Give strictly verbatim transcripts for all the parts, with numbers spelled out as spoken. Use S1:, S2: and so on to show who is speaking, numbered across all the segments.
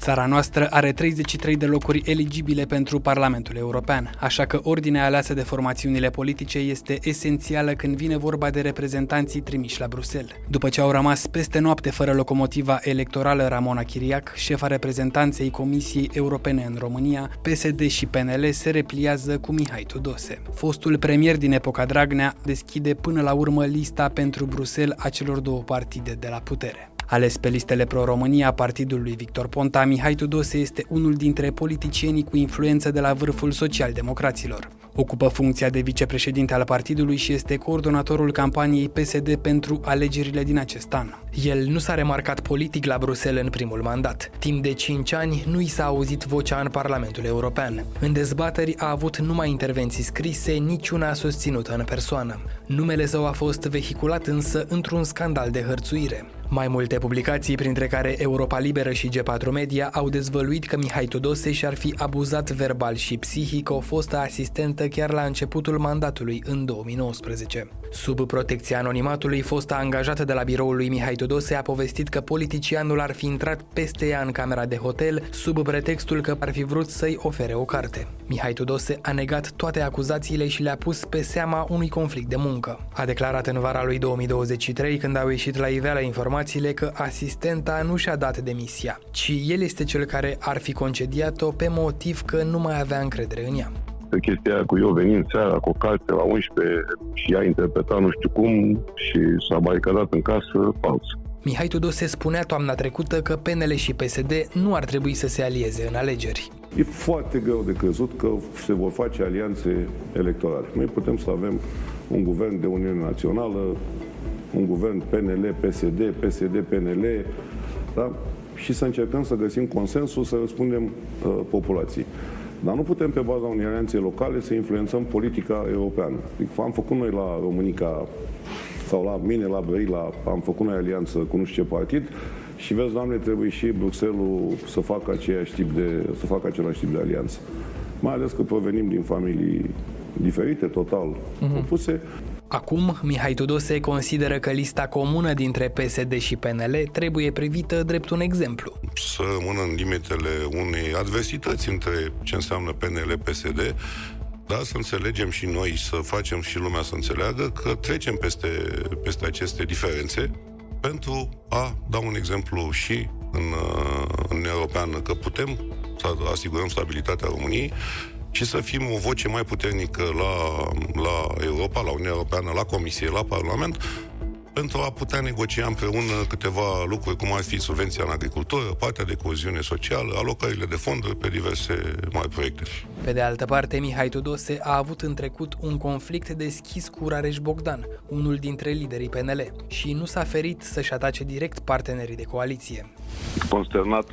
S1: Țara noastră are treizeci și trei de locuri eligibile pentru Parlamentul European, așa că ordinea aleasă de formațiunile politice este esențială când vine vorba de reprezentanții trimiși la Bruxelles. După ce au rămas peste noapte fără locomotiva electorală Ramona Chiriac, șefa reprezentanței Comisiei Europene în România, P S D și P N L se repliază cu Mihai Tudose. Fostul premier din epoca Dragnea deschide până la urmă lista pentru Bruxelles a celor două partide de la putere. Ales pe listele pro-România a partidului Victor Ponta, Mihai Tudose este unul dintre politicienii cu influență de la vârful social-democraților. Ocupă funcția de vicepreședinte al partidului și este coordonatorul campaniei P S D pentru alegerile din acest an. El nu s-a remarcat politic la Bruxelles în primul mandat. Timp de cinci ani nu i s-a auzit vocea în Parlamentul European. În dezbateri a avut numai intervenții scrise, niciuna susținută în persoană. Numele său a fost vehiculat însă într-un scandal de hărțuire. Mai multe publicații, printre care Europa Liberă și G patru Media, au dezvăluit că Mihai Tudose și-ar fi abuzat verbal și psihic o fostă asistentă chiar la începutul mandatului în două mii nouăsprezece. Sub protecția anonimatului, fosta angajată de la biroul lui Mihai Tudose a povestit că politicianul ar fi intrat peste ea în camera de hotel sub pretextul că ar fi vrut să-i ofere o carte. Mihai Tudose a negat toate acuzațiile și le-a pus pe seama unui conflict de muncă. A declarat în vara lui două mii douăzeci și trei, când au ieșit la iveală informațiile că asistenta nu și-a dat demisia, ci el este cel care ar fi concediat-o pe motiv că nu mai avea încredere în ea.
S2: Chestia aia cu eu venind seara cu o carte la unsprezece și ea interpreta nu știu cum și s-a baricadat în casă, fals.
S1: Mihai Tudose spunea toamna trecută că P N L și P S D nu ar trebui să se alieze în alegeri.
S3: E foarte greu de crezut că se vor face alianțe electorale. Noi putem să avem un guvern de Uniune Națională, un guvern P N L, P S D, P S D, P N L, da? Și să încercăm să găsim consensul, să răspundem uh, populației. Dar nu putem pe baza unei alianțe locale să influențăm politica europeană. Am făcut noi la Românica sau la mine, la Brăila, am făcut noi alianță cu nu știu ce partid și vezi, Doamne, trebuie și Bruxelles să facă aceeași tip de, să facă același tip de alianță. Mai ales că provenim din familii diferite, total uh-huh. opuse.
S1: Acum, Mihai Tudose consideră că lista comună dintre P S D și P N L trebuie privită drept un exemplu.
S4: Să rămână în limitele unei adversități între ce înseamnă P N L, P S D, dar să înțelegem și noi, să facem și lumea să înțeleagă că trecem peste, peste aceste diferențe pentru a da un exemplu și în, în Uniunea Europeană că putem să asigurăm stabilitatea României și să fim o voce mai puternică la, la Europa, la Uniunea Europeană, la Comisie, la Parlament, pentru a putea negocia împreună câteva lucruri, cum ar fi subvenția în agricultură, partea de coeziune socială, alocările de fonduri pe diverse mari proiecte.
S1: Pe de altă parte, Mihai Tudose a avut în trecut un conflict deschis cu Rareș Bogdan, unul dintre liderii P N L, și nu s-a ferit să-și atace direct partenerii de coaliție.
S2: Consternat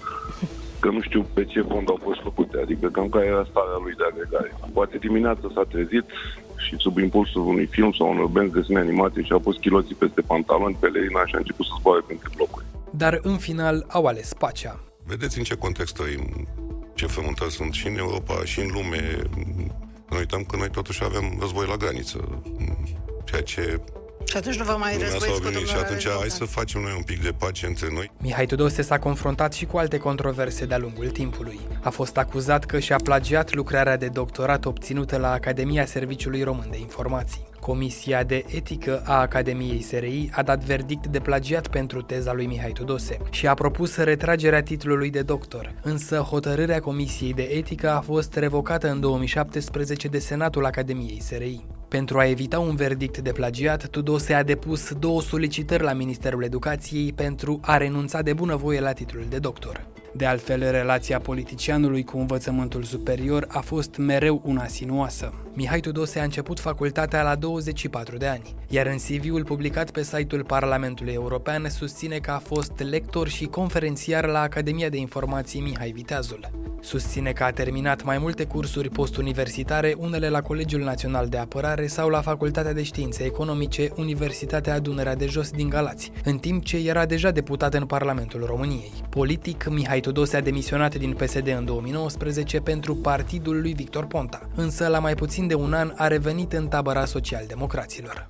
S2: că nu știu pe ce fond au fost făcute, adică cam care era starea lui de agregare. Poate dimineața s-a trezit și sub impulsul unui film sau unor benzi desene animate și a pus chiloții peste pantaloni, pelerina și a început să zboare printre blocuri.
S1: Dar în final au ales pacea.
S4: Vedeți în ce context trăim, ce frământări sunt și în Europa și în lume. Ne uităm că noi totuși avem război la graniță, ceea ce...
S5: Și atunci nu vă mai războiți cu domnul
S4: Și atunci hai să facem noi un pic de pace între noi.
S1: Mihai Tudose s-a confruntat și cu alte controverse de-a lungul timpului. A fost acuzat că și-a plagiat lucrarea de doctorat obținută la Academia Serviciului Român de Informații. Comisia de etică a Academiei S R I a dat verdict de plagiat pentru teza lui Mihai Tudose și a propus retragerea titlului de doctor, însă hotărârea Comisiei de etică a fost revocată în două mii șaptesprezece de Senatul Academiei S R I. Pentru a evita un verdict de plagiat, Tudose a depus două solicitări la Ministerul Educației pentru a renunța de bunăvoie la titlul de doctor. De altfel, relația politicianului cu învățământul superior a fost mereu una sinuoasă. Mihai Tudose a început facultatea la douăzeci și patru de ani, iar în C V-ul publicat pe site-ul Parlamentului European susține că a fost lector și conferențiar la Academia de Informații Mihai Viteazul. Susține că a terminat mai multe cursuri postuniversitare, unele la Colegiul Național de Apărare sau la Facultatea de Științe Economice, Universitatea Dunărea de Jos din Galați, în timp ce era deja deputat în Parlamentul României. Politic, Mihai Tudose a demisionat din P S D în două mii nouăsprezece pentru partidul lui Victor Ponta, însă la mai puțin de un an a revenit în tabăra social-democraților.